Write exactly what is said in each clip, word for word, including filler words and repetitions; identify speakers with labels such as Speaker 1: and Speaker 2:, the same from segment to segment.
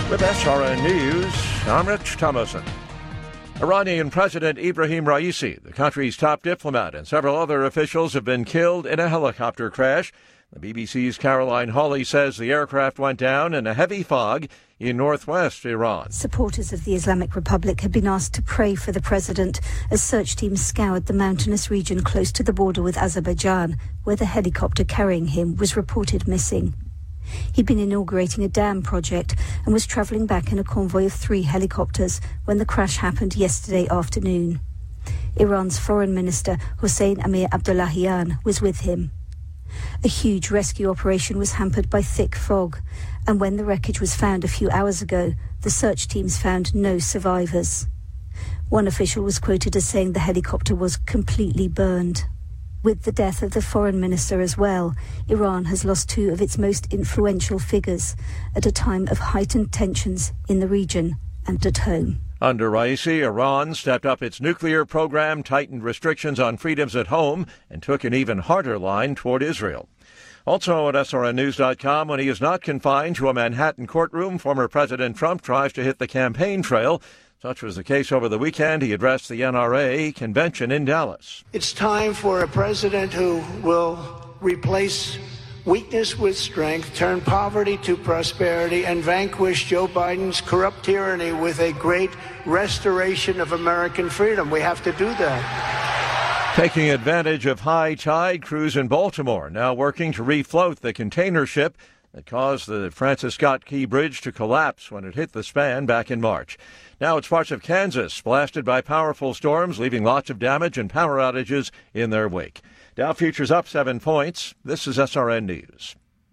Speaker 1: With S R N News, I'm Rich Thomason. Iranian President Ibrahim Raisi, the country's top diplomat, and several other officials have been killed in a helicopter crash. The B B C's Caroline Hawley says the aircraft went down in a heavy fog in northwest Iran.
Speaker 2: Supporters of the Islamic Republic had been asked to pray for the president as search teams scoured the mountainous region close to the border with Azerbaijan, where the helicopter carrying him was reported missing. He'd been inaugurating a dam project and was travelling back in a convoy of three helicopters when the crash happened yesterday afternoon. Iran's Foreign Minister Hossein Amir Abdollahian was with him. A huge rescue operation was hampered by thick fog, and when the wreckage was found a few hours ago, the search teams found no survivors. One official was quoted as saying the helicopter was completely burned. With the death of the foreign minister as well, Iran has lost two of its most influential figures at a time of heightened tensions in the region and at home.
Speaker 1: Under Raisi, Iran stepped up its nuclear program, tightened restrictions on freedoms at home, and took an even harder line toward Israel. Also at S R N news dot com, when he is not confined to a Manhattan courtroom, former President Trump tries to hit the campaign trail. Such was the case over the weekend. He addressed the N R A convention in Dallas.
Speaker 3: It's time for a president who will replace weakness with strength, turn poverty to prosperity, and vanquish Joe Biden's corrupt tyranny with a great restoration of American freedom. We have to do that.
Speaker 1: Taking advantage of high tide, crews in Baltimore now working to refloat the container ship that caused the Francis Scott Key Bridge to collapse when it hit the span back in March. Now it's parts of Kansas blasted by powerful storms, leaving lots of damage and power outages in their wake. Dow futures up seven points. This is S R N News.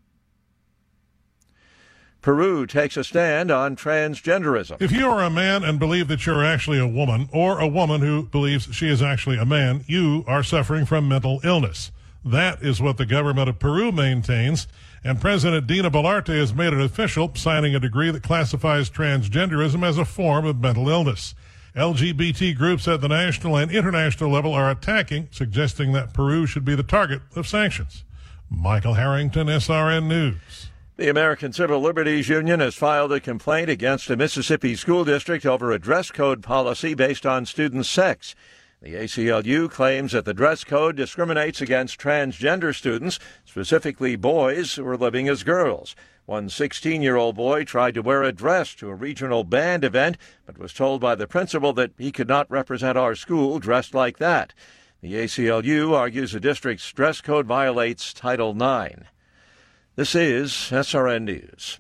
Speaker 1: Peru takes a stand on transgenderism.
Speaker 4: If you are a man and believe that you're actually a woman, or a woman who believes she is actually a man, you are suffering from mental illness. That is what the government of Peru maintains, and President Dina Boluarte has made it official, signing a decree that classifies transgenderism as a form of mental illness. L G B T groups at the national and international level are attacking, suggesting that Peru should be the target of sanctions. Michael Harrington, S R N News.
Speaker 1: The American Civil Liberties Union has filed a complaint against a Mississippi school district over a dress code policy based on students' sex. The A C L U claims that the dress code discriminates against transgender students, specifically boys who are living as girls. One sixteen-year-old boy tried to wear a dress to a regional band event, but was told by the principal that he could not represent our school dressed like that. The A C L U argues the district's dress code violates Title nine. This is S R N News.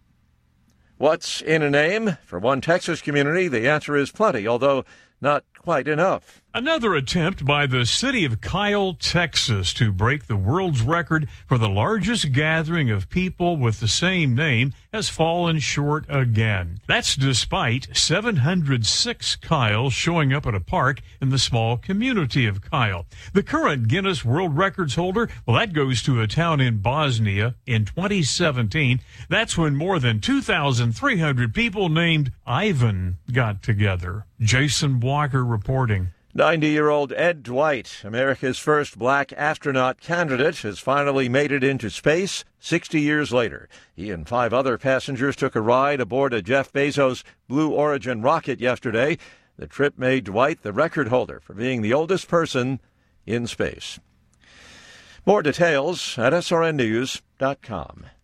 Speaker 1: What's in a name? For one Texas community, the answer is plenty, although not quite enough.
Speaker 5: Another attempt by the city of Kyle, Texas, to break the world's record for the largest gathering of people with the same name has fallen short again. That's despite seven hundred six Kyles showing up at a park in the small community of Kyle. The current Guinness World Records holder, well, that goes to a town in Bosnia in twenty seventeen. That's when more than two thousand three hundred people named Ivan got together. Jason Walker reporting.
Speaker 1: ninety-year-old Ed Dwight, America's first black astronaut candidate, has finally made it into space sixty years later. He and five other passengers took a ride aboard a Jeff Bezos Blue Origin rocket yesterday. The trip made Dwight the record holder for being the oldest person in space. More details at S R N news dot com.